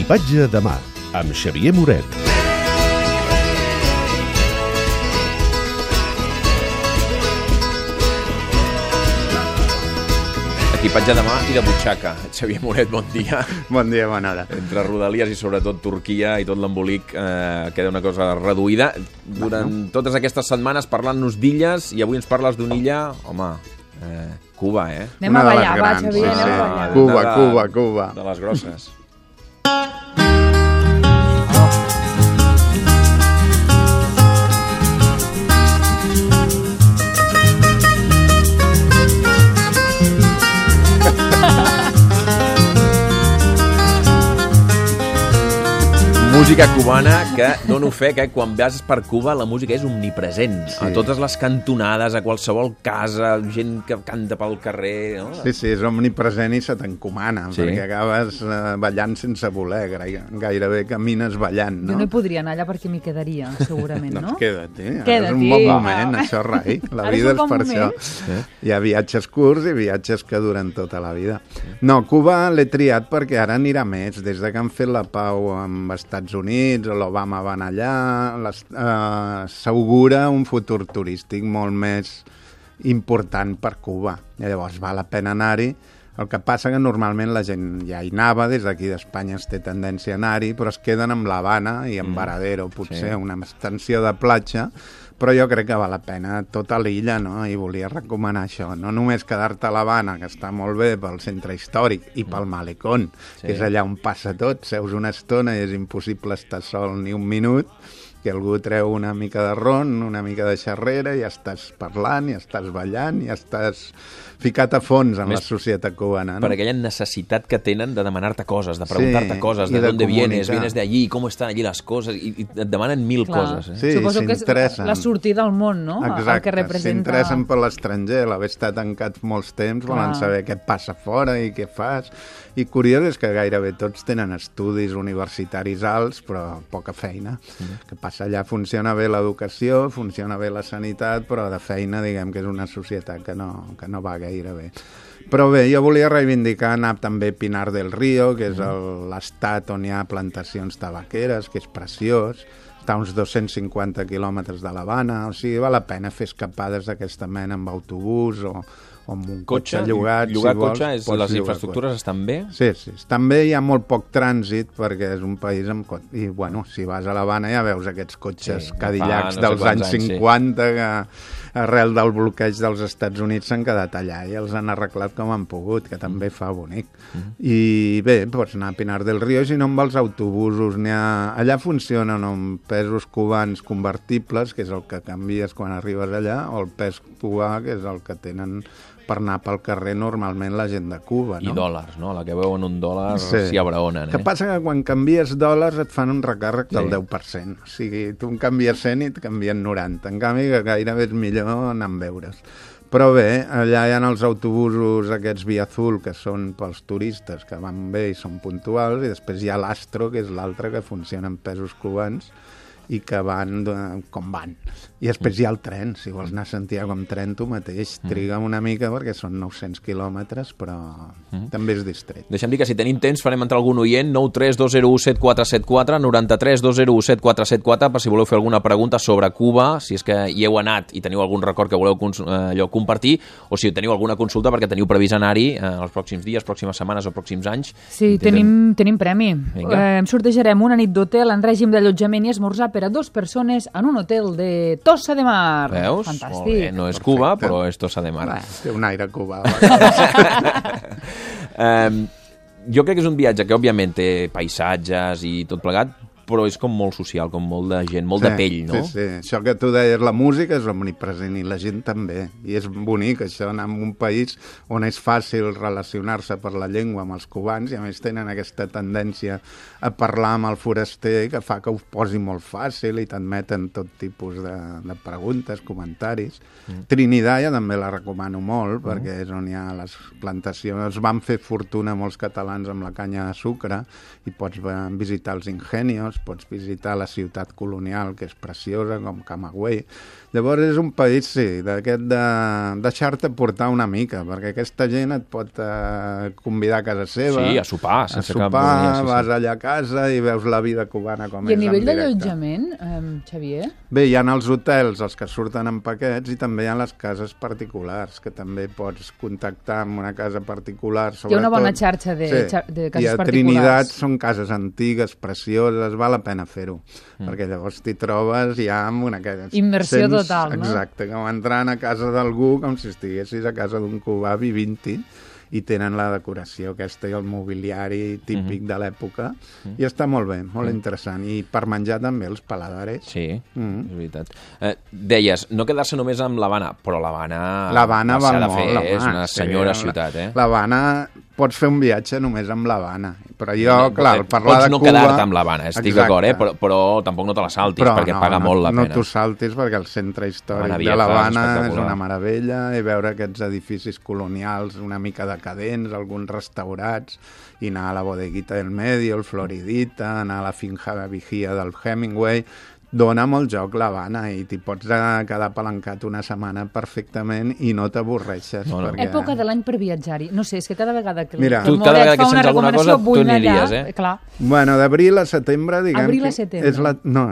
Equipatge de mà, amb Xavier Moret. Equipatge de mà i de butxaca. Xavier Moret, bon dia. Bon dia, bona hora. Entre Rodalies i sobretot Turquia i tot l'embolic queda una cosa reduïda. Durant totes aquestes setmanes parlant-nos d'illes, i avui ens parles d'una illa, home, Cuba, eh? Anem a ballar, va, Xavier, anem a ballar. Cuba. De les grosses. Música cubana que dono fe que quan vas per Cuba la música és omnipresent. Sí. A totes les cantonades, a qualsevol casa, gent que canta pel carrer... No? Sí, és omnipresent i se t'encomana, perquè acabes ballant sense voler, gairebé camines ballant, no? Jo no hi podria anar allà perquè m'hi quedaria, segurament, no? Doncs queda't, és un bon moment, això rai. La vida és per això. Hi ha viatges curts i viatges que duren tota la vida. No, Cuba l'he triat perquè ara anirà més. Des de que han fet la pau amb Estats Units, l'Obama va anar allà, s'augura un futur turístic molt més important per Cuba. Llavors val la pena anar-hi. El que passa que normalment la gent ja hi anava, des d'aquí d'Espanya es té tendència a anar-hi, però es queden amb l'Havana i amb Varadero, potser una extensió de platja, però jo crec que val la pena tota l'illa, no? I volia recomanar això, no només quedar-te a l'Havana, que està molt bé pel centre històric i pel Malecón, que és allà on passa tot, seus una estona i és impossible estar sol ni un minut, que algú treu una mica de ron, una mica de xerrera, i ja estàs parlant, ja estàs ballant, ja estàs ficat a fons en la societat cubana, no? Per aquella necessitat que tenen de demanar-te coses, de preguntar-te coses, de d'on vienes de allí, com estan allí les coses, i et demanen mil coses. Sí, suposo que és la sortida al món, no? Exacte, el que representa... s'interessen per l'estranger, l'haver estat tancat molts temps, volen saber què passa fora i què fas. I curiós és que gairebé tots tenen estudis universitaris alts, però poca feina. Que passa allà, funciona bé l'educació, funciona bé la sanitat, però de feina, diguem que és una societat que no va gaire bé. Però bé, jo volia reivindicar anar també a Pinar del Río, que és l'estat on hi ha plantacions tabaqueres, que és preciós, està a uns 250 quilòmetres de l'Havana, o sigui, val la pena fer escapades d'aquesta mena amb autobús o amb un cotxe llogat. Llogar cotxe, les infraestructures estan bé? Sí, estan bé, hi ha molt poc trànsit perquè és un país amb... I, bueno, si vas a l'Havana ja veus aquests cotxes cadillacs dels anys 50 que arrel del bloqueig dels Estats Units s'han quedat allà i els han arreglat com han pogut, que també fa bonic. I bé, pots anar a Pinar del Río, i si no amb els autobusos allà funcionen amb pesos cubans convertibles, que és el que canvies quan arribes allà, o el pes cubà, que és el que tenen per anar pel carrer normalment la gent de Cuba, no? I dòlars, no? La que veuen $1 s'hi abraonen, Que passa que quan canvies dòlars et fan un recàrrec del 10%. O sigui, tu en canvies 100 i et canvien 90. En canvi, que gairebé és millor anar amb euros. Però bé, allà hi ha els autobusos aquests Via Azul, que són pels turistes, que van bé i són puntuals, i després hi ha l'Astro, que és l'altre que funciona en pesos cubans, i que van com van. I després hi ha el tren, si vols anar a Santiago amb tren tu mateix, triga una mica perquè són 900 quilòmetres, però també és distret. Deixa'm dir que si tenim temps farem entrar algun oient, 932017474, 932017474, per si voleu fer alguna pregunta sobre Cuba, si és que hi heu anat i teniu algun record que voleu compartir, o si teniu alguna consulta perquè teniu previst anar-hi els pròxims dies, pròximes setmanes o pròxims anys. Sí, tenim premi. Sortejarem una nit d'hotel en règim d'allotjament i esmorzar per a 2 persones en un hotel de Tossa de Mar. Veus? Fantàstic. Molt bé. No és Cuba, però és Tossa de Mar. Té un aire cubà. Jo crec que és un viatge que, òbviament, té paisatges i tot plegat, però és com molt social, com molt de gent, molt de pell, no? Sí. Això que tu deies, la música és omnipresent i la gent també. I és bonic, això, anar en un país on és fàcil relacionar-se per la llengua amb els cubans i a més tenen aquesta tendència a parlar amb el foraster que fa que ho posi molt fàcil i t'admeten tot tipus de preguntes, comentaris. Trinidad ja també la recomano molt perquè és on hi ha les plantacions. Van fer fortuna molts catalans amb la canya de sucre i pots visitar els ingenios Llavors pots visitar la ciutat colonial, que és preciosa, com Camagüey. Llavors és un país, sí, d'aquest de deixar-te portar una mica, perquè aquesta gent et pot convidar a casa seva. Sí, a sopar, sense cap volia. Vas allà a casa i veus la vida cubana com és en directe. I a nivell d'allotjament, Xavier? Bé, hi ha els hotels, els que surten en paquets, i també hi ha les cases particulars, que també pots contactar amb una casa particular. Hi ha una bona xarxa de cases particulars. I a Trinitat són cases antigues, precioses, val la pena fer-ho, perquè llavors t'hi trobes ja amb una casa... Immersió total, no? Exacte, com entrant a casa d'algú, com si estiguessis a casa d'un cubà vivint-hi, i tenen la decoració aquesta i el mobiliari típic de l'època, i està molt bé, molt interessant. I per menjar també els paladares. Sí, és veritat. Deies, no quedar-se només amb l'Havana, però l'Havana val molt, és una senyora ciutat, eh? L'Havana, pots fer un viatge només amb l'Havana, però jo, clar, parlar de Cuba... Pots no quedar-te amb l'Havana, estic d'acord, però tampoc no te la saltis, perquè paga molt la pena. No t'ho saltis, perquè el centre històric de l'Havana és una meravella, i veure aquests edificis colonials una mica decadents, alguns restaurats, i anar a la bodeguita del Medio, el Floridita, anar a la finca de vigía del Hemingway... Dona molt joc l'Havana i t'hi pots quedar palancat una setmana perfectament i no t'avorreixes. No. Perquè... Època de l'any per viatjar-hi. No sé, és que cada vegada que Mira, tu cada vegada que sents alguna cosa, tu n'aniries, Clar. Bueno, d'abril a setembre, diguem... Abril a setembre. És la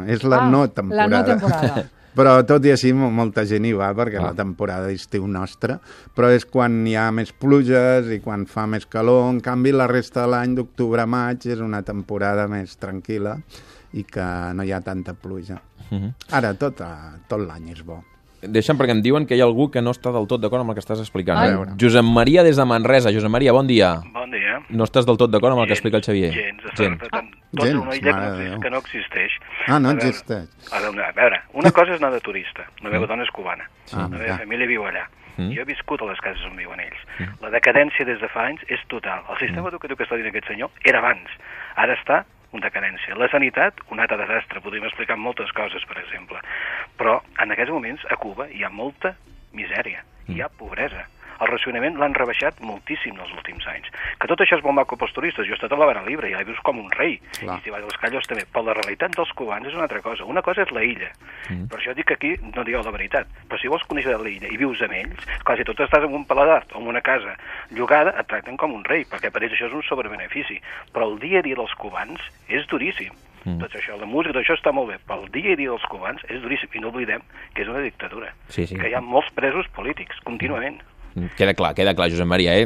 no temporada. La no temporada. Però tot i així molta gent hi va perquè la temporada d'estiu nostra, però és quan hi ha més pluges i quan fa més calor. En canvi, la resta de l'any, d'octubre a maig, és una temporada més tranquil·la i que no hi ha tanta pluja. Ara, tot l'any és bo. Deixa'm, perquè em diuen que hi ha algú que no està del tot d'acord amb el que estàs explicant. Josep Maria des de Manresa. Josep Maria, bon dia. Bon dia. No estàs del tot d'acord amb el que explica el Xavier? Gens. Tota una illa que no existeix. No existeix. A veure, una cosa és anar de turista. La meva dona és cubana. La meva família viu allà. Jo he viscut a les cases on viuen ells. La decadència des de fa anys és total. El sistema educatiu que està dient aquest senyor era abans. Ara està en decadència. La sanitat, un altre desastre. Podríem explicar moltes coses, per exemple. Però en aquests moments a Cuba hi ha molta misèria, hi ha pobresa. El racionament l'han rebaixat moltíssim els últims anys. Que tot això és molt maco pels turistes. Jo he estat a la Barra Libre i ja l'he vist com un rei. I si vas als Callos també. Però la realitat dels cubans és una altra cosa. Una cosa és la illa. Per això dic que aquí no digueu la veritat. Però si vols conèixer la illa i vius amb ells, clar, si tu estàs en un paladar o en una casa llogada, et tracten com un rei, perquè per ells això és un sobrebenefici. Però el dia a dia dels cubans és duríssim. Tot això, la música, tot això està molt bé, però el dia a dia dels cubans és duríssim. I no oblidem que és una dictadura. Que hi ha molts presos polítics, contínuament. Queda clar, Josep Maria,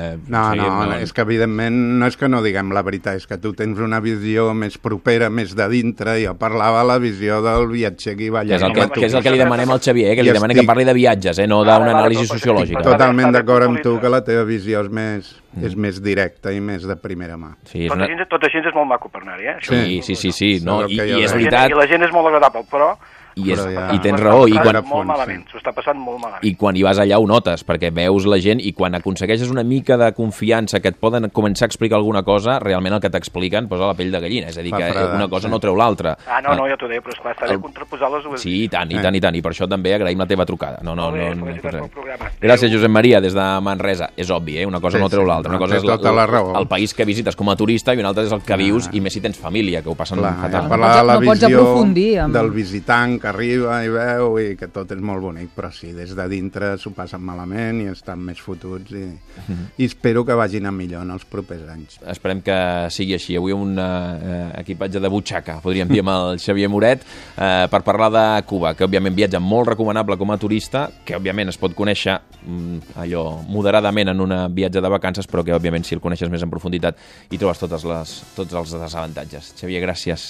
és que evidentment no és que no diguem la veritat, és que tu tens una visió més propera, més de dintre, i jo parlava la visió del viatger que hi va allà. Que és el que li demanem al Xavier, que li demanem que parli de viatges, no d'una anàlisi sociològica. Totalment d'acord amb tu que la teva visió és més directa i més de primera mà. Tot així és molt maco per anar-hi, eh? Sí, no, i és veritat... I la gent és molt agradable, però... I tens raó. S'ho està passant molt malament. I quan hi vas allà ho notes, perquè veus la gent i quan aconsegueixes una mica de confiança que et poden començar a explicar alguna cosa, realment el que t'expliquen posa la pell de gallina. És a dir, que una cosa no treu l'altra. No, ja t'ho deia, però esclar, està bé contraposar les dues. Sí, i tant. I per això també agraïm la teva trucada. Gràcies, Josep Maria, des de Manresa. És obvi, una cosa no treu l'altra. Una cosa és el país que visites com a turista i una altra és el que vius, i més si tens família, que ho passen fatal. Parlar de la visió del visitant que arriba i veu i que tot és molt bonic, però sí, des de dintre s'ho passen malament i estan més fotuts i espero que vagin a millor en els propers anys. Esperem que sigui així. Avui un equipatge de butxaca, podríem dir, amb el Xavier Moret, per parlar de Cuba, que òbviament viatja molt recomanable com a turista, que òbviament es pot conèixer allò moderadament en un viatge de vacances, però que òbviament si el coneixes més en profunditat hi trobes tots els desavantatges. Xavier, gràcies.